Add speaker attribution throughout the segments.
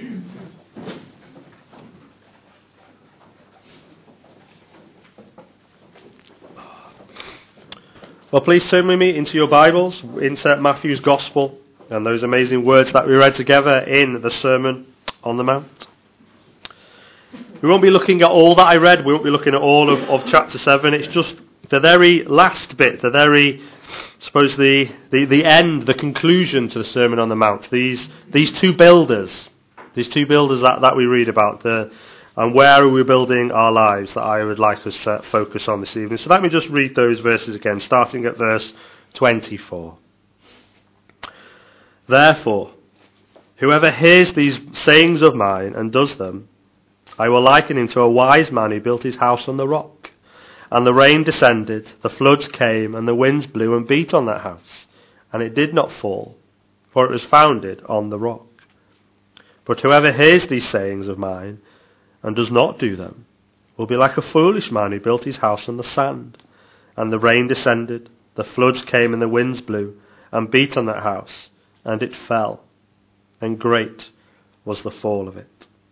Speaker 1: Well, please turn with me into your Bibles, into Matthew's Gospel, and those amazing words that we read together in the Sermon on the Mount. We won't be looking at all that I read. We won't be looking at all of chapter 7. It's just the very last bit, the end, the conclusion to the Sermon on the Mount. These two builders that we read about, and where are we building our lives, that I would like us to focus on this evening. So let me just read those verses again, starting at verse 24. Therefore, whoever hears these sayings of mine and does them, I will liken him to a wise man who built his house on the rock. And the rain descended, the floods came, and the winds blew and beat on that house. And it did not fall, for it was founded on the rock. But whoever hears these sayings of mine and does not do them will be like a foolish man who built his house on the sand. And the rain descended, the floods came, and the winds blew and beat on that house, and it fell. And great was the fall of it.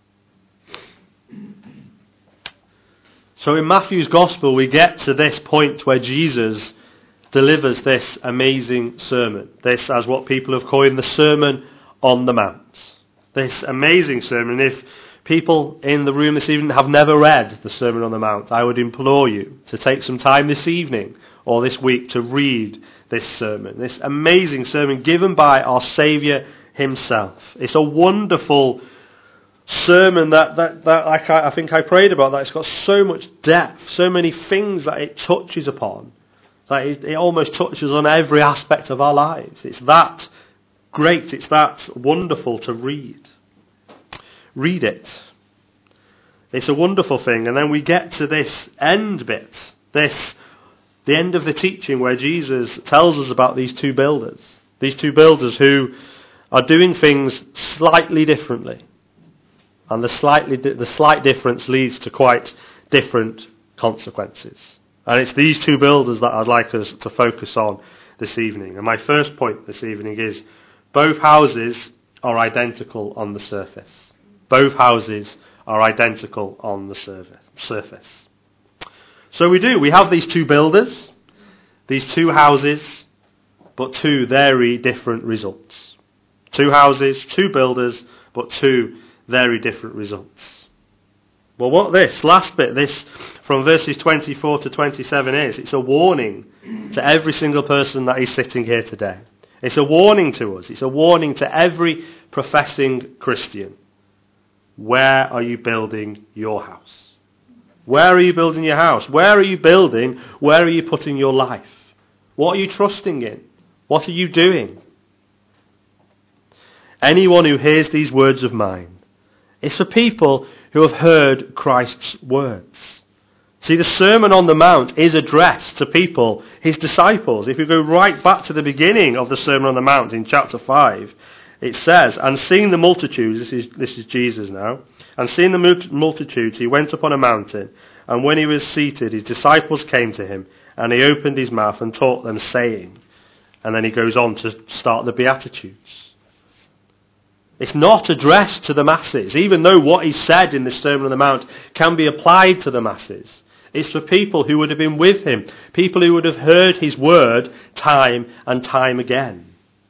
Speaker 1: So in Matthew's Gospel we get to this point where Jesus delivers this amazing sermon. This, as what people have coined, the Sermon on the Mount. This amazing sermon. If people in the room this evening have never read the Sermon on the Mount, I would implore you to take some time this evening or this week to read this sermon. This amazing sermon given by our Saviour himself. It's a wonderful sermon that I think I prayed about, that it's got so much depth, so many things that it touches upon, that it almost touches on every aspect of our lives. It's that great, it's that wonderful to read. Read it. It's a wonderful thing. And then we get to this end bit, the end of the teaching, where Jesus tells us about these two builders who are doing things slightly differently. And the slight difference leads to quite different consequences. And it's these two builders that I'd like us to focus on this evening. And my first point this evening is both houses are identical on the surface. Both houses are identical on the surface. So we have these two builders, these two houses, but two very different results. Two houses, two builders, but two very different results. Well, what this last bit, this from verses 24 to 27 is, it's a warning to every single person that is sitting here today. It's a warning to us. It's a warning to every professing Christian. Where are you building your house? Where are you building your house? Where are you building? Where are you putting your life? What are you trusting in? What are you doing? Anyone who hears these words of mine, it's for people who have heard Christ's words. See, the Sermon on the Mount is addressed to people, his disciples. If you go right back to the beginning of the Sermon on the Mount in chapter 5, it says, and seeing the multitudes, this is Jesus now, and seeing the multitudes, he went up on a mountain, and when he was seated, his disciples came to him, and he opened his mouth and taught them, saying, and then he goes on to start the Beatitudes. It's not addressed to the masses, even though what he said in the Sermon on the Mount can be applied to the masses. It's for people who would have been with him, people who would have heard his word time and time again.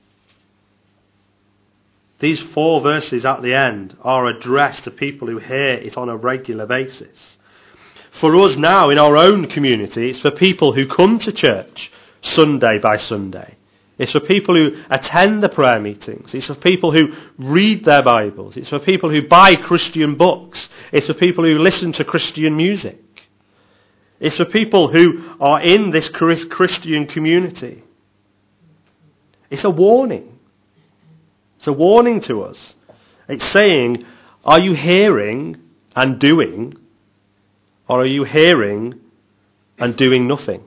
Speaker 1: These 4 verses at the end are addressed to people who hear it on a regular basis. For us now in our own community, it's for people who come to church Sunday by Sunday. It's for people who attend the prayer meetings. It's for people who read their Bibles. It's for people who buy Christian books. It's for people who listen to Christian music. It's for people who are in this Christian community. It's a warning. It's a warning to us. It's saying, are you hearing and doing, or are you hearing and doing nothing?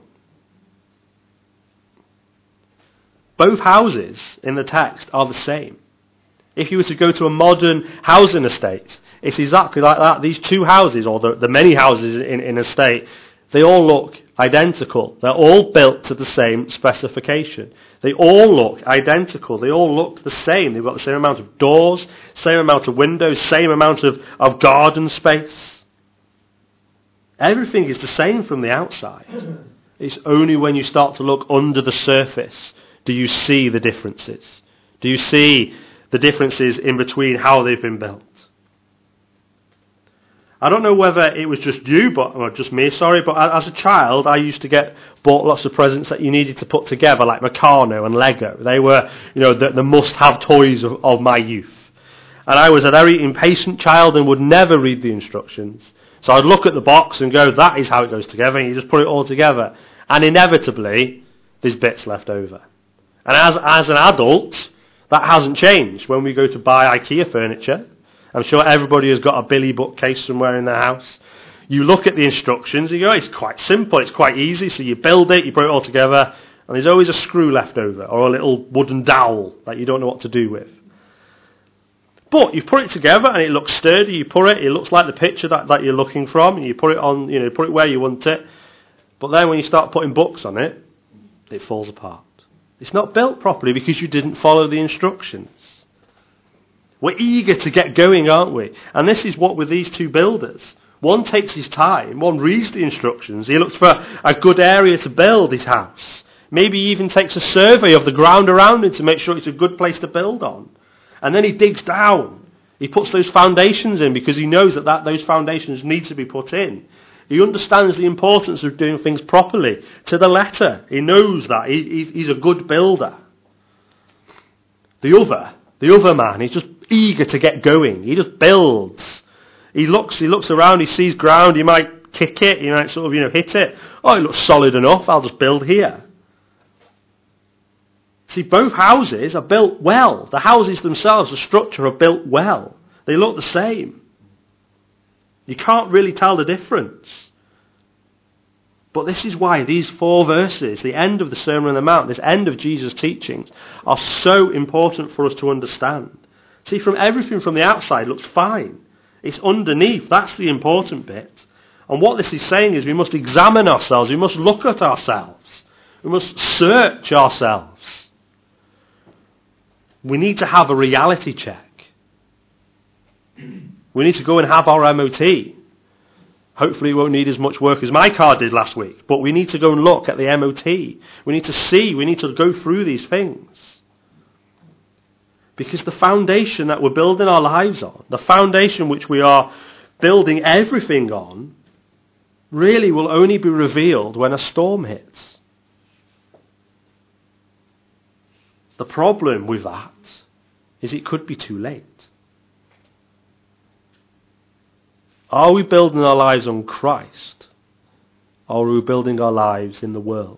Speaker 1: Both houses in the text are the same. If you were to go to a modern housing estate, it's exactly like that. These two houses, or the many houses in an estate, They all look identical. They're all built to the same specification. They all look identical. They all look the same. They've got the same amount of doors, same amount of windows, same amount of garden space. Everything is the same from the outside. It's only when you start to look under the surface do you see the differences. Do you see the differences in between how they've been built? I don't know whether it was just you, or just me, but as a child I used to get bought lots of presents that you needed to put together, like Meccano and Lego. They were, the must-have toys of my youth. And I was a very impatient child and would never read the instructions. So I'd look at the box and go, that is how it goes together, and you just put it all together. And inevitably, there's bits left over. And as an adult, that hasn't changed. When we go to buy IKEA furniture, I'm sure everybody has got a Billy bookcase somewhere in their house. You look at the instructions, and you go, it's quite simple, it's quite easy. So you build it, you put it all together, and there's always a screw left over, or a little wooden dowel that you don't know what to do with. But you put it together, and it looks sturdy. You put it looks like the picture that you're looking from, and you put it on, put it where you want it. But then when you start putting books on it, it falls apart. It's not built properly because you didn't follow the instructions. We're eager to get going, aren't we? And this is what with these two builders. One takes his time, one reads the instructions, he looks for a good area to build his house. Maybe he even takes a survey of the ground around it to make sure it's a good place to build on. And then he digs down. He puts those foundations in because he knows that those foundations need to be put in. He understands the importance of doing things properly, to the letter. He knows that. He's a good builder. The other man, he's just eager to get going. He just builds. He looks around, he sees ground, he might kick it, he might sort of, hit it. Oh, it looks solid enough, I'll just build here. See, both houses are built well. The houses themselves, the structure, are built well. They look the same. You can't really tell the difference. But this is why these 4 verses, the end of the Sermon on the Mount, this end of Jesus' teachings, are so important for us to understand. See, from everything from the outside looks fine. It's underneath, that's the important bit. And what this is saying is we must examine ourselves, we must look at ourselves, we must search ourselves. We need to have a reality check. We need to go and have our MOT. Hopefully it won't need as much work as my car did last week, but we need to go and look at the MOT. We need to see, we need to go through these things. Because the foundation that we're building our lives on, the foundation which we are building everything on, really will only be revealed when a storm hits. The problem with that is it could be too late. Are we building our lives on Christ? Or are we building our lives in the world?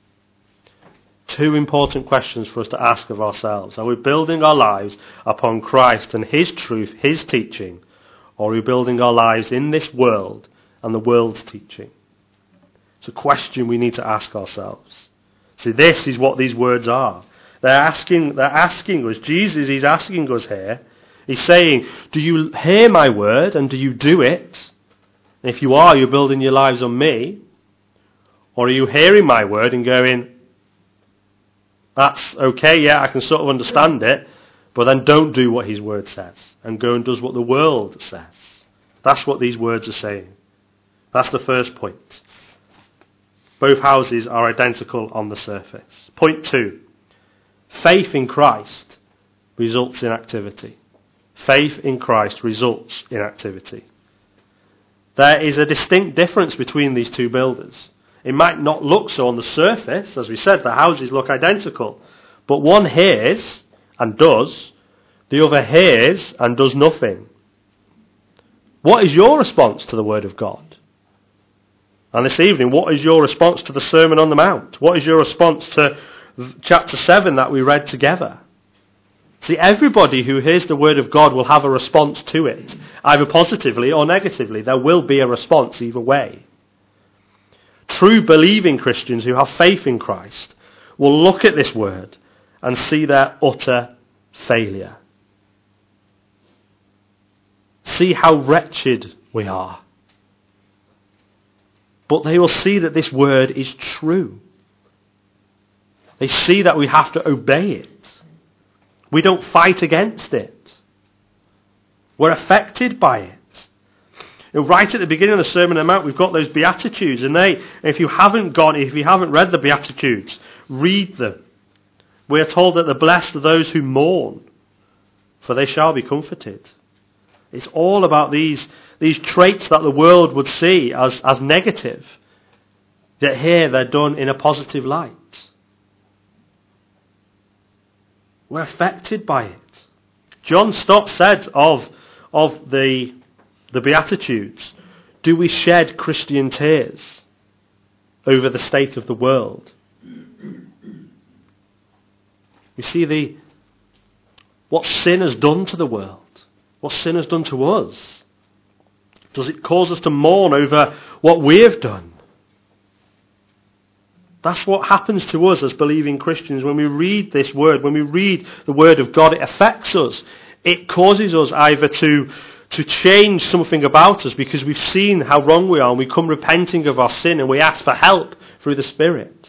Speaker 1: 2 important questions for us to ask of ourselves. Are we building our lives upon Christ and His truth, His teaching? Or are we building our lives in this world and the world's teaching? It's a question we need to ask ourselves. See, this is what these words are. They're asking us, Jesus is asking us here, He's saying, do you hear my word and do you do it? And if you are, you're building your lives on me. Or are you hearing my word and going, that's okay, yeah, I can sort of understand it, but then don't do what his word says and go and does what the world says. That's what these words are saying. That's the first point. Both houses are identical on the surface. Point 2. Faith in Christ results in activity. Faith in Christ results in activity. There is a distinct difference between these two builders. It might not look so on the surface. As we said, the houses look identical. But one hears and does. The other hears and does nothing. What is your response to the Word of God? And this evening, what is your response to the Sermon on the Mount? What is your response to chapter 7 that we read together? See, everybody who hears the Word of God will have a response to it, either positively or negatively. There will be a response either way. True believing Christians who have faith in Christ will look at this Word and see their utter failure. See how wretched we are. but they will see that this word is true. They see that we have to obey it. We don't fight against it. We're affected by it. Right at the beginning of the Sermon on the Mount, we've got those Beatitudes, and if you haven't read the Beatitudes, read them. We are told that the blessed are those who mourn, for they shall be comforted. It's all about these traits that the world would see as negative, yet here they're done in a positive light. We're affected by it. John Stott said of the Beatitudes, do we shed Christian tears over the state of the world? We see what sin has done to the world, what sin has done to us. Does it cause us to mourn over what we have done? That's what happens to us as believing Christians when we read this word, when we read the word of God. It affects us. It causes us either to change something about us because we've seen how wrong we are and we come repenting of our sin and we ask for help through the Spirit.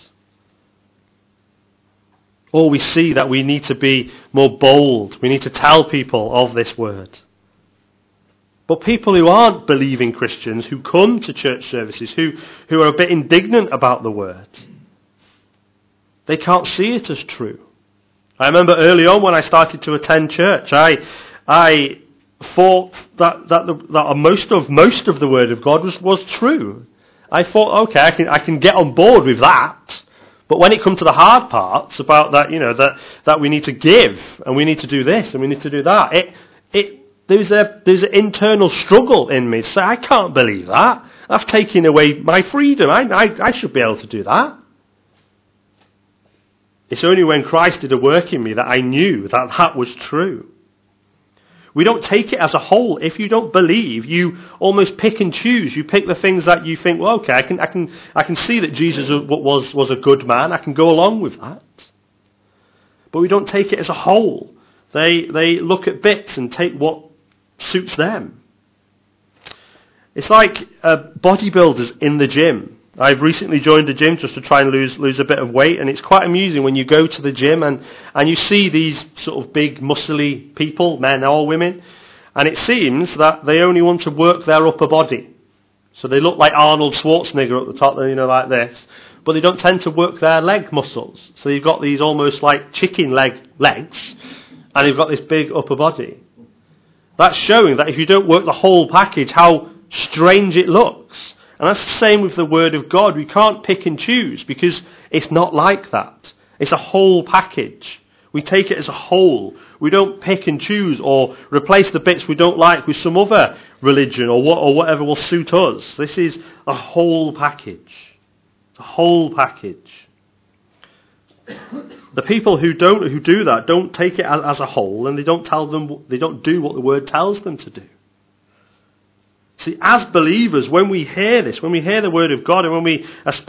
Speaker 1: Or we see that we need to be more bold. We need to tell people of this word. But people who aren't believing Christians, who come to church services, who are a bit indignant about the word, they can't see it as true. I remember early on when I started to attend church, I thought that most of the word of God was true. I thought, okay, I can get on board with that. But when it comes to the hard parts about that, that we need to give and we need to do this and we need to do that, there's an internal struggle in me to say, I can't believe that. That's taking away my freedom. I should be able to do that. It's only when Christ did a work in me that I knew that was true. We don't take it as a whole. If you don't believe, you almost pick and choose. You pick the things that you think, well, okay, I can see that Jesus was a good man. I can go along with that. But we don't take it as a whole. They look at bits and take what suits them. It's like bodybuilders in the gym. I've recently joined the gym just to try and lose a bit of weight, and it's quite amusing when you go to the gym and you see these sort of big muscly people, men or women, and it seems that they only want to work their upper body. So they look like Arnold Schwarzenegger at the top, like this, but they don't tend to work their leg muscles. So you've got these almost like chicken legs, and you've got this big upper body. That's showing that if you don't work the whole package, how strange it looks. And that's the same with the Word of God. We can't pick and choose because it's not like that. It's a whole package. We take it as a whole. We don't pick and choose or replace the bits we don't like with some other religion or whatever will suit us. This is a whole package. It's a whole package. The people who do that don't take it as a whole, and they don't do what the Word tells them to do. See, as believers, when we hear this, when we hear the word of God, and when we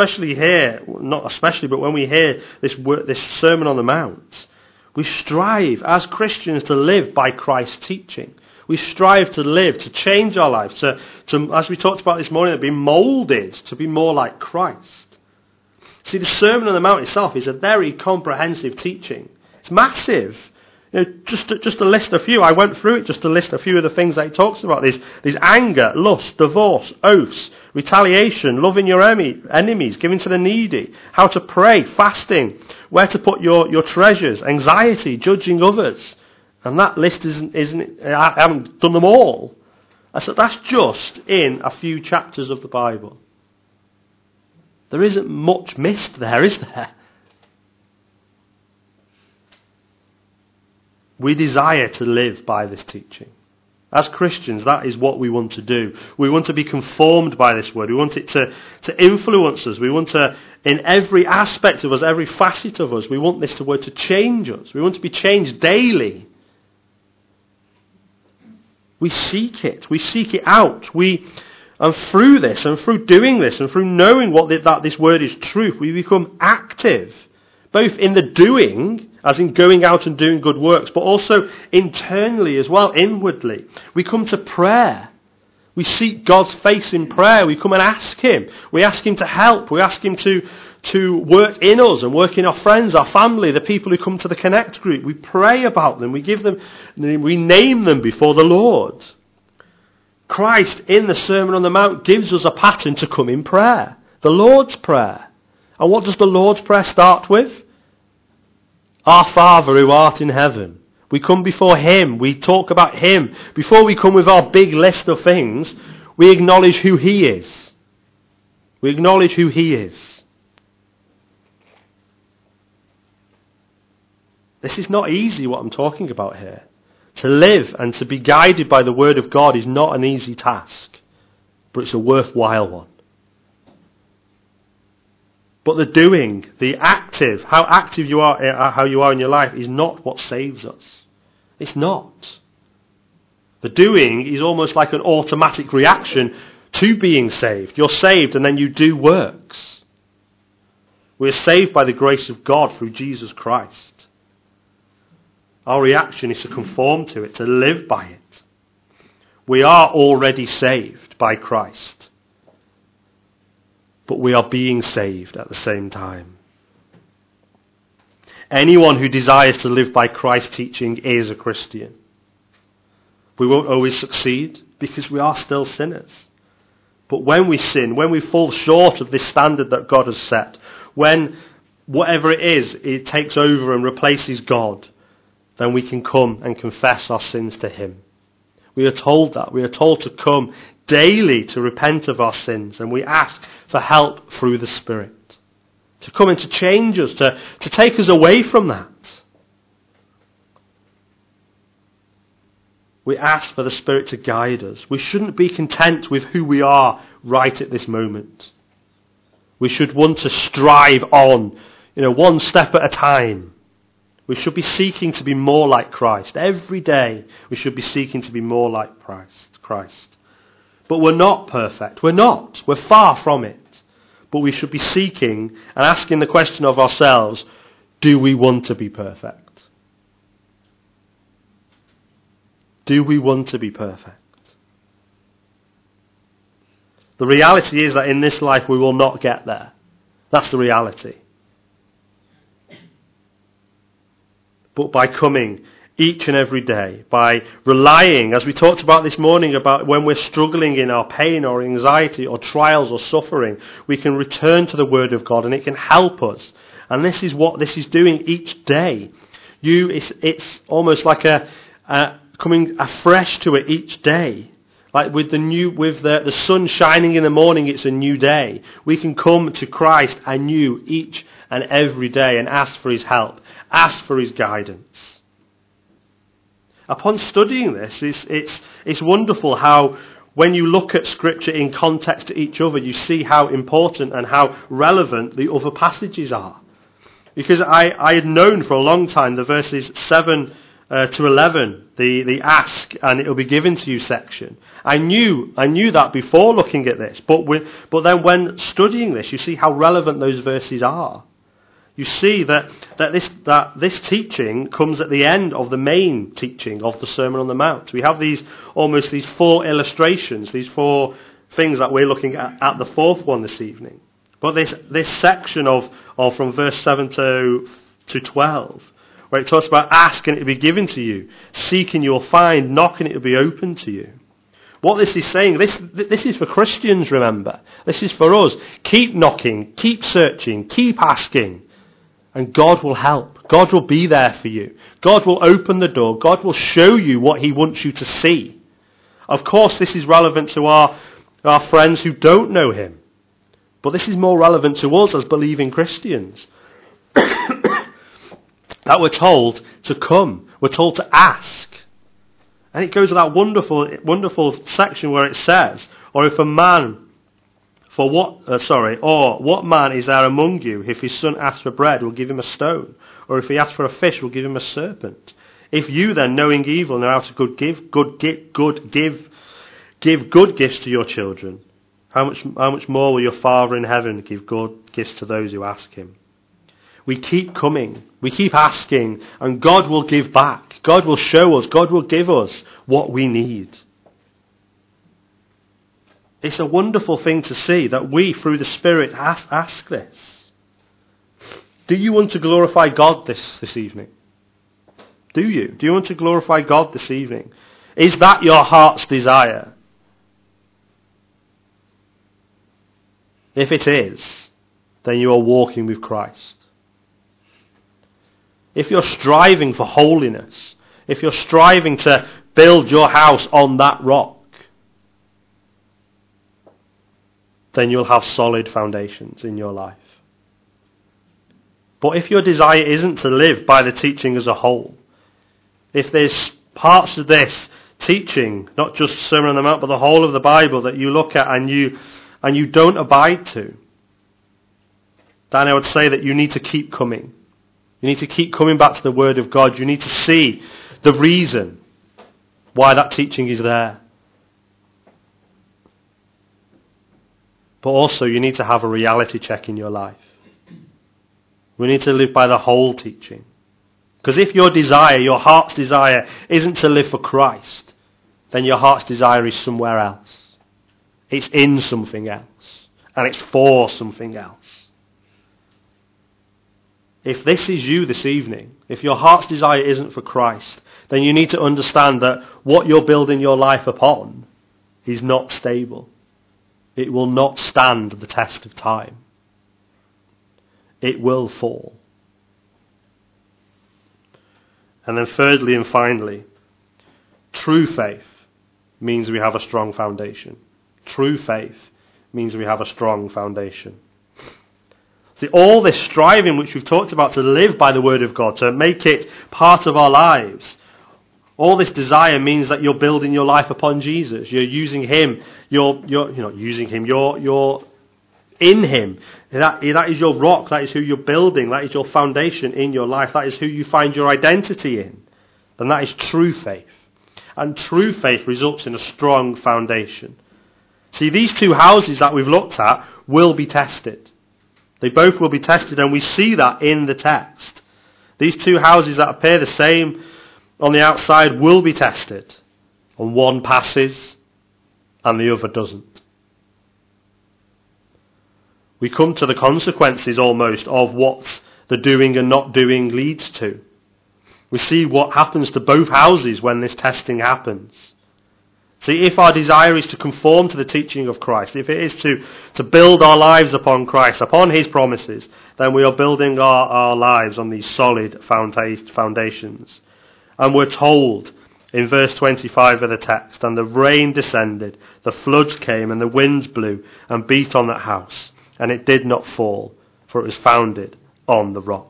Speaker 1: when we hear this Sermon on the Mount, we strive as Christians to live by Christ's teaching. We strive to live, to change our lives, to as we talked about this morning, to be moulded to be more like Christ. See, the Sermon on the Mount itself is a very comprehensive teaching. It's massive. Just to list a few, I went through it just to list a few of the things that it talks about. There's anger, lust, divorce, oaths, retaliation, loving your enemies, giving to the needy, how to pray, fasting, where to put your treasures, anxiety, judging others. And that list isn't I haven't done them all. I said that's just in a few chapters of the Bible. There isn't much missed there, is there? We desire to live by this teaching. As Christians, that is what we want to do. We want to be conformed by this word. We want it to influence us. We want to, in every aspect of us, every facet of us, we want this word to change us. We want to be changed daily. We seek it. We seek it out. And through this, and through doing this, and through knowing that this word is truth, we become active, both in the doing, as in going out and doing good works, but also internally as well, inwardly. We come to prayer. We seek God's face in prayer. We come and ask Him. We ask Him to help. We ask Him to work in us and work in our friends, our family, the people who come to the Connect group. We pray about them. We name them before the Lord. Christ in the Sermon on the Mount gives us a pattern to come in prayer. The Lord's Prayer. And what does the Lord's Prayer start with? Our Father who art in heaven. We come before Him. We talk about Him. Before we come with our big list of things, we acknowledge who He is. We acknowledge who He is. This is not easy, what I'm talking about here. To live and to be guided by the Word of God is not an easy task, but it's a worthwhile one. But the doing, the active, how active you are, how you are in your life is not what saves us. It's not. The doing is almost like an automatic reaction to being saved. You're saved and then you do works. We're saved by the grace of God through Jesus Christ. Our reaction is to conform to it, to live by it. We are already saved by Christ. But we are being saved at the same time. Anyone who desires to live by Christ's teaching is a Christian. We won't always succeed because we are still sinners. But when we sin, when we fall short of this standard that God has set, when whatever it is, it takes over and replaces God, then we can come and confess our sins to Him. We are told that. We are told to come daily to repent of our sins, and we ask for help through the Spirit. To come and to change us, to take us away from that. We ask for the Spirit to guide us. We shouldn't be content with who we are right at this moment. We should want to strive on, one step at a time. We should be seeking to be more like Christ. Every day we should be seeking to be more like Christ. But we're not perfect. We're not. We're far from it. But we should be seeking and asking the question of ourselves, do we want to be perfect? Do we want to be perfect? The reality is that in this life we will not get there. That's the reality. But by coming each and every day, by relying, as we talked about this morning, about when we're struggling in our pain or anxiety or trials or suffering, we can return to the Word of God and it can help us. And this is what this is doing each day. It's almost like coming afresh to it each day. Like with the sun shining in the morning, it's a new day. We can come to Christ anew each and every day and ask for His help, ask for His guidance. Upon studying this, it's wonderful how when you look at Scripture in context to each other, you see how important and how relevant the other passages are. Because I had known for a long time the verses 7 to 11, the ask and it will be given to you section. I knew that before looking at this, but then when studying this, you see how relevant those verses are. You see that this teaching comes at the end of the main teaching of the Sermon on the Mount. We have these 4 illustrations, these 4 things that we're looking at the fourth one this evening. But this section of from verse 7 to 12, where it talks about ask and it will be given to you, seek and you will find, knock and it will be opened to you. What this is saying, this is for Christians, remember. This is for us. Keep knocking, keep searching, keep asking. And God will help. God will be there for you. God will open the door. God will show you what He wants you to see. Of course, this is relevant to our friends who don't know Him. But this is more relevant to us as believing Christians. That we're told to come. We're told to ask. And it goes to that wonderful section where it says, or what man is there among you, if his son asks for bread, will give him a stone? Or if he asks for a fish, will give him a serpent? If you then, knowing evil, know how to give good gifts to your children, how much more will your Father in heaven give good gifts to those who ask Him? We keep coming, we keep asking, and God will give back. God will show us, God will give us what we need. It's a wonderful thing to see that we, through the Spirit, ask this. Do you want to glorify God this evening? Do you? Do you want to glorify God this evening? Is that your heart's desire? If it is, then you are walking with Christ. If you're striving for holiness, if you're striving to build your house on that rock, then you'll have solid foundations in your life. But if your desire isn't to live by the teaching as a whole, if there's parts of this teaching, not just Sermon on the Mount, but the whole of the Bible that you look at and you don't abide to, then I would say that you need to keep coming. You need to keep coming back to the Word of God. You need to see the reason why that teaching is there. But also you need to have a reality check in your life. We need to live by the whole teaching. Because if your desire, your heart's desire, isn't to live for Christ, then your heart's desire is somewhere else. It's in something else. And it's for something else. If this is you this evening, if your heart's desire isn't for Christ, then you need to understand that what you're building your life upon is not stable. It will not stand the test of time. It will fall. And then thirdly and finally, true faith means we have a strong foundation. True faith means we have a strong foundation. See, all this striving which we've talked about to live by the Word of God, to make it part of our lives, all this desire means that you're building your life upon Jesus. You're using Him. You're not using Him. You're in Him. That is your rock. That is who you're building. That is your foundation in your life. That is who you find your identity in. And that is true faith. And true faith results in a strong foundation. See, these two houses that we've looked at will be tested. They both will be tested, and we see that in the text. These two houses that appear the same on the outside will be tested. And one passes, and the other doesn't. We come to the consequences almost of what the doing and not doing leads to. We see what happens to both houses when this testing happens. See, if our desire is to conform to the teaching of Christ, if it is to build our lives upon Christ, upon His promises, then we are building our lives on these solid foundations. And we're told in verse 25 of the text, and the rain descended, the floods came, and the winds blew and beat on that house, and it did not fall, for it was founded on the rock.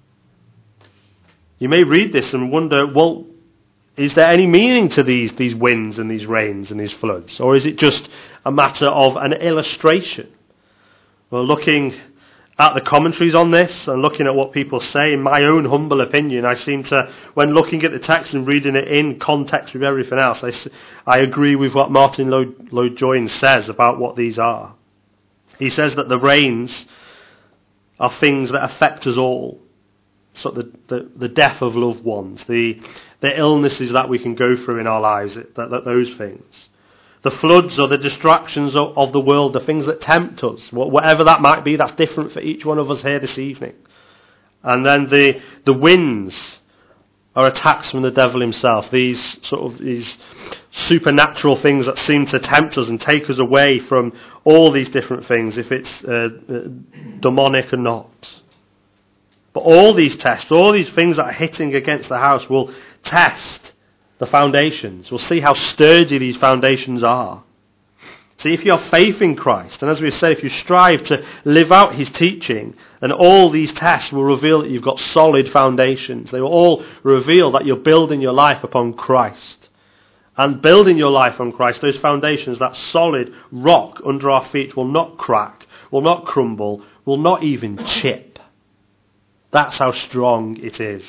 Speaker 1: You may read this and wonder, well, is there any meaning to these winds and these rains and these floods? Or is it just a matter of an illustration? Well, looking at the commentaries on this and looking at what people say, in my own humble opinion, I seem to, when looking at the text and reading it in context with everything else, I agree with what Martin Lloyd-Jones says about what these are. He says that the rains are things that affect us all. So the death of loved ones, the illnesses that we can go through in our lives, those things. The floods or the distractions of the world, the things that tempt us, whatever that might be, that's different for each one of us here this evening. And then the winds are attacks from the devil himself, these supernatural things that seem to tempt us and take us away from all these different things, if it's demonic or not. But all these tests, all these things that are hitting against the house will test the foundations. We'll see how sturdy these foundations are. See, if you have faith in Christ, and as we said, if you strive to live out His teaching, then all these tests will reveal that you've got solid foundations. They will all reveal that you're building your life upon Christ. And building your life on Christ, those foundations, that solid rock under our feet will not crack, will not crumble, will not even chip. That's how strong it is.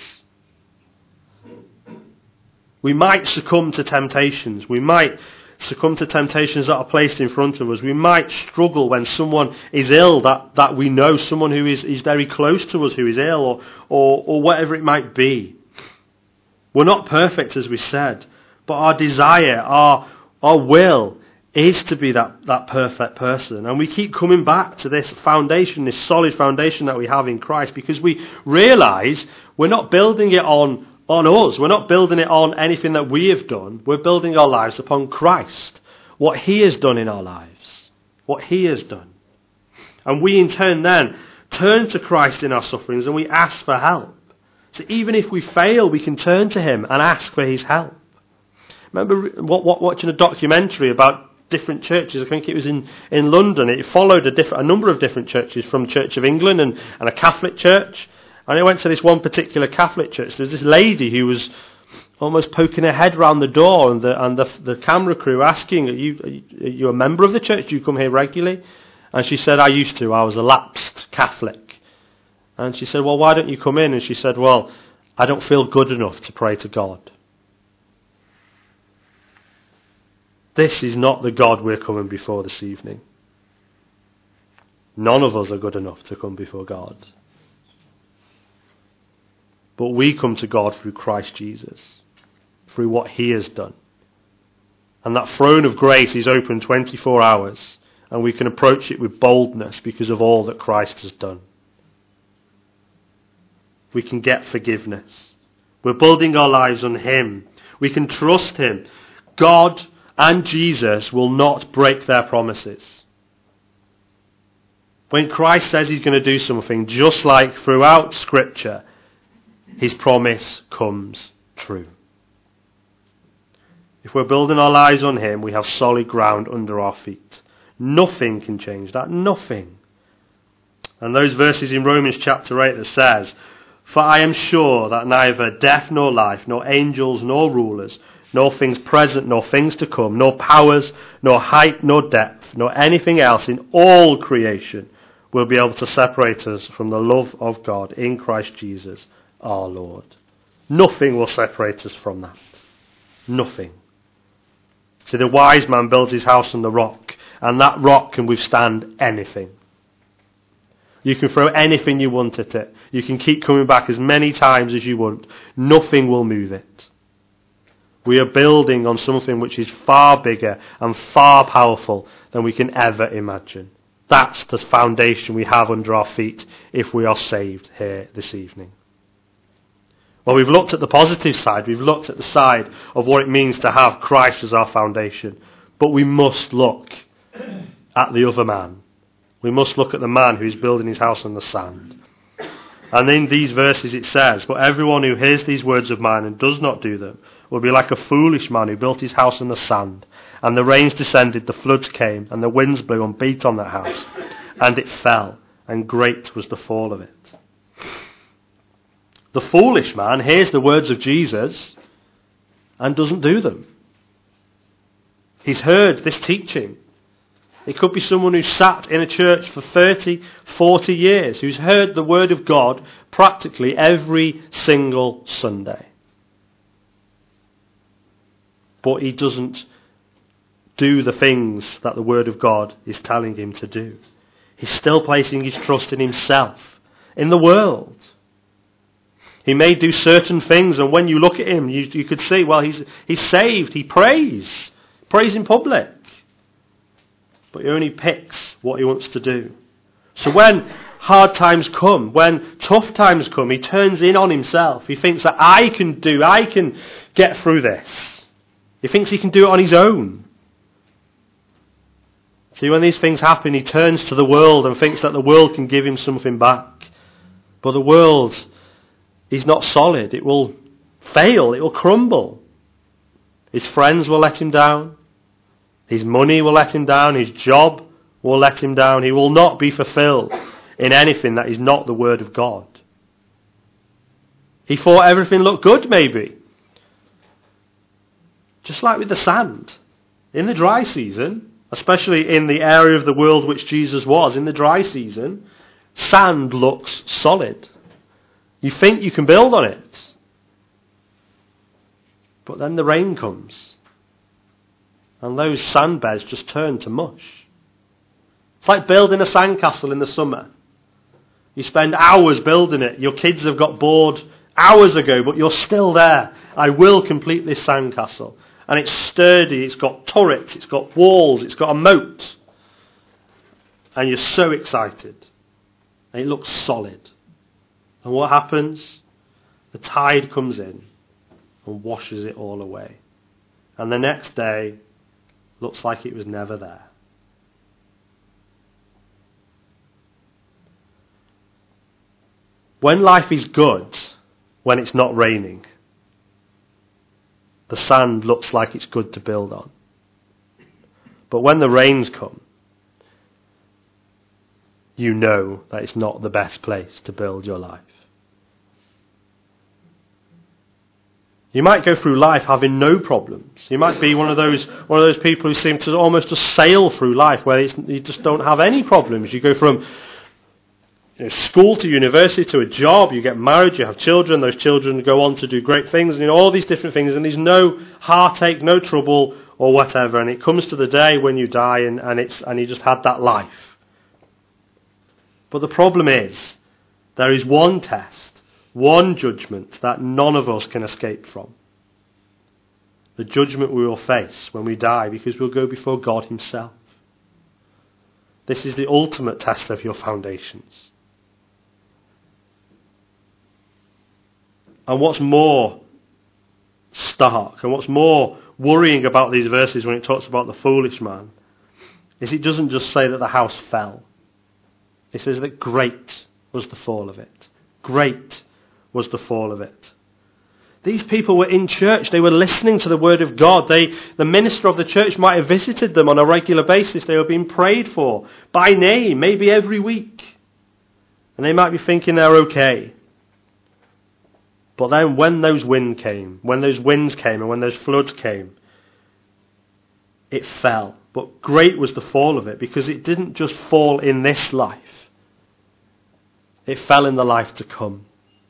Speaker 1: We might succumb to temptations. We might succumb to temptations that are placed in front of us. We might struggle when someone is ill that we know, someone who is very close to us who is ill, or whatever it might be. We're not perfect, as we said, but our desire, our will is to be that perfect person. And we keep coming back to this foundation, this solid foundation that we have in Christ, because we realise we're not building it on us. We're not building it on anything that we have done. We're building our lives upon Christ. What he has done in our lives. What he has done. And we in turn then turn to Christ in our sufferings and we ask for help. So even if we fail, we can turn to him and ask for his help. Remember watching a documentary about different churches. I think it was in London. It followed a number of different churches, from Church of England and a Catholic church. And I went to this one particular Catholic church. There was this lady who was almost poking her head round the door, and the camera crew asking, are you a member of the church? Do you come here regularly? And she said, I used to. I was a lapsed Catholic. And she said, well, why don't you come in? And she said, well, I don't feel good enough to pray to God. This is not the God we're coming before this evening. None of us are good enough to come before God. But we come to God through Christ Jesus, through what he has done. And that throne of grace is open 24 hours, and we can approach it with boldness because of all that Christ has done. We can get forgiveness. We're building our lives on him. We can trust him. God and Jesus will not break their promises. When Christ says he's going to do something, just like throughout Scripture, his promise comes true. If we're building our lives on him, we have solid ground under our feet. Nothing can change that. Nothing. And those verses in Romans chapter 8 that says, for I am sure that neither death nor life, nor angels nor rulers, nor things present nor things to come, nor powers, nor height nor depth, nor anything else in all creation will be able to separate us from the love of God in Christ Jesus our Lord. Nothing will separate us from that. Nothing. See, the wise man builds his house on the rock, and that rock can withstand anything. You can throw anything you want at it. You can keep coming back as many times as you want. Nothing will move it. We are building on something which is far bigger and far powerful than we can ever imagine. That's the foundation we have under our feet if we are saved here this evening. Well, we've looked at the positive side. We've looked at the side of what it means to have Christ as our foundation. But we must look at the other man. We must look at the man who's building his house on the sand. And in these verses it says, but everyone who hears these words of mine and does not do them will be like a foolish man who built his house on the sand. And the rains descended, the floods came, and the winds blew and beat on that house. And it fell, and great was the fall of it. The foolish man hears the words of Jesus and doesn't do them. He's heard this teaching. It could be someone who's sat in a church for 30, 40 years, who's heard the word of God practically every single Sunday. But he doesn't do the things that the word of God is telling him to do. He's still placing his trust in himself, in the world. He may do certain things, and when you look at him, you could see, well, he's saved, he prays in public. But he only picks what he wants to do. So when hard times come, when tough times come, he turns in on himself. He thinks that I can get through this. He thinks he can do it on his own. See, when these things happen, he turns to the world and thinks that the world can give him something back. But the world is not solid. It will fail. It will crumble. His friends will let him down. His money will let him down. His job will let him down. He will not be fulfilled in anything that is not the word of God. He thought everything looked good, maybe. Just like with the sand. In the dry season, especially in the area of the world which Jesus was, in the dry season, sand looks solid. You think you can build on it. But then the rain comes. And those sand beds just turn to mush. It's like building a sandcastle in the summer. You spend hours building it. Your kids have got bored hours ago, but you're still there. I will complete this sandcastle. and it's sturdy, it's got turrets, it's got walls, it's got a moat. And you're so excited. And it looks solid. And what happens? The tide comes in and washes it all away. And the next day looks like it was never there. When life is good, when it's not raining, the sand looks like it's good to build on. But when the rains come, you know that it's not the best place to build your life. You might go through life having no problems. You might be one of those people who seem to almost just sail through life, where you just don't have any problems. You go from school to university to a job, you get married, you have children, those children go on to do great things, and all these different things, and there's no heartache, no trouble, or whatever. And it comes to the day when you die, and you just had that life. But the problem is, there is one test, one judgment that none of us can escape from. The judgment we will face when we die, because we'll go before God himself. This is the ultimate test of your foundations. And what's more stark, and what's more worrying about these verses when it talks about the foolish man, is it doesn't just say that the house fell. It says that great was the fall of it. Great was the fall of it. These people were in church. They were listening to the word of God. The minister of the church might have visited them on a regular basis. They were being prayed for by name, maybe every week. And they might be thinking they're okay. But then when those winds came, and when those floods came, it fell. But great was the fall of it, because it didn't just fall in this life. It fell in the life to come.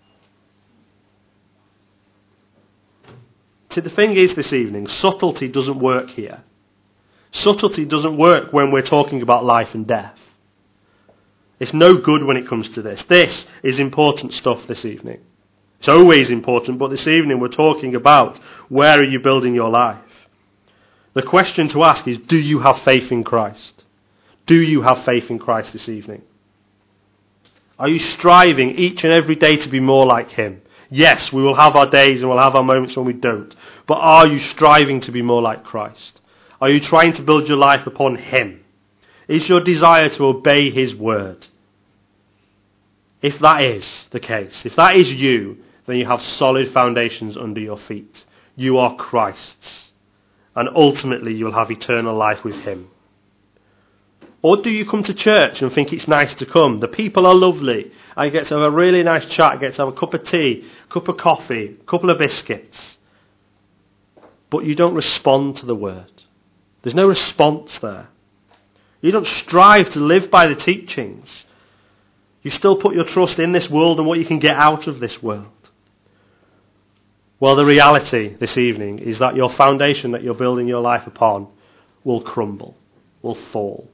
Speaker 1: See, the thing is this evening, subtlety doesn't work here. Subtlety doesn't work when we're talking about life and death. It's no good when it comes to this. This is important stuff this evening. It's always important, but this evening we're talking about where are you building your life. The question to ask is, do you have faith in Christ? Do you have faith in Christ this evening? Are you striving each and every day to be more like him? Yes, we will have our days and we'll have our moments when we don't. But are you striving to be more like Christ? Are you trying to build your life upon him? Is your desire to obey his word? If that is the case, if that is you, then you have solid foundations under your feet. You are Christ's. And ultimately you'll have eternal life with him. Or do you come to church and think it's nice to come? The people are lovely. I get to have a really nice chat. I get to have a cup of tea, a cup of coffee, a couple of biscuits. But you don't respond to the word. There's no response there. You don't strive to live by the teachings. You still put your trust in this world and what you can get out of this world. Well, the reality this evening is that your foundation that you're building your life upon will crumble, will fall.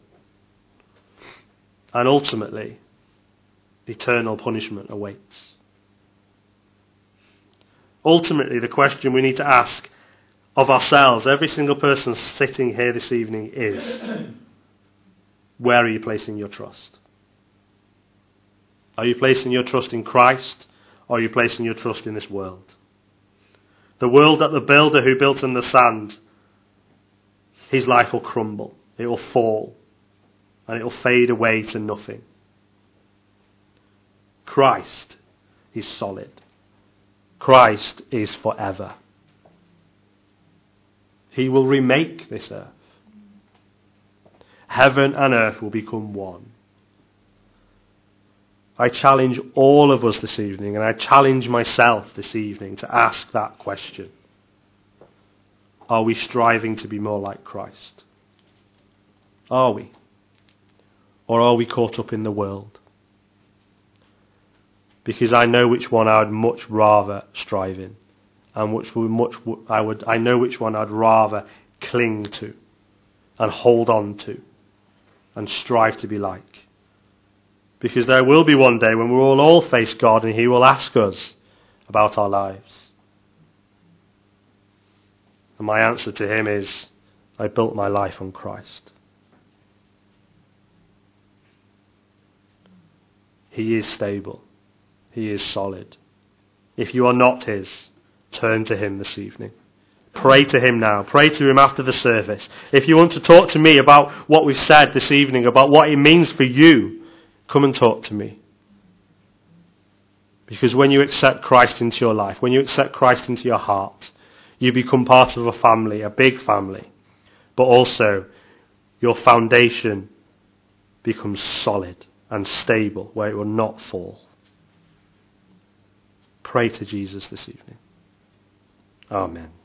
Speaker 1: And ultimately, eternal punishment awaits. Ultimately, the question we need to ask of ourselves, every single person sitting here this evening, is, where are you placing your trust? Are you placing your trust in Christ, or are you placing your trust in this world? The world that the builder who built in the sand, his life will crumble, it will fall, and it will fade away to nothing. Christ is solid. Christ is forever. He will remake this earth. Heaven and earth will become one. I challenge all of us this evening, and I challenge myself this evening to ask that question. Are we striving to be more like Christ? Are we? Or are we caught up in the world? Because I know which one I would much rather strive in, and I know which one I'd rather cling to and hold on to and strive to be like. Because there will be one day when we will all face God and he will ask us about our lives. And my answer to him is, I built my life on Christ. He is stable. He is solid. If you are not his, turn to him this evening. Pray to him now. Pray to him after the service. If you want to talk to me about what we've said this evening, about what it means for you, come and talk to me. Because when you accept Christ into your life, when you accept Christ into your heart, you become part of a family, a big family. But also, your foundation becomes solid and stable, where it will not fall. Pray to Jesus this evening. Amen.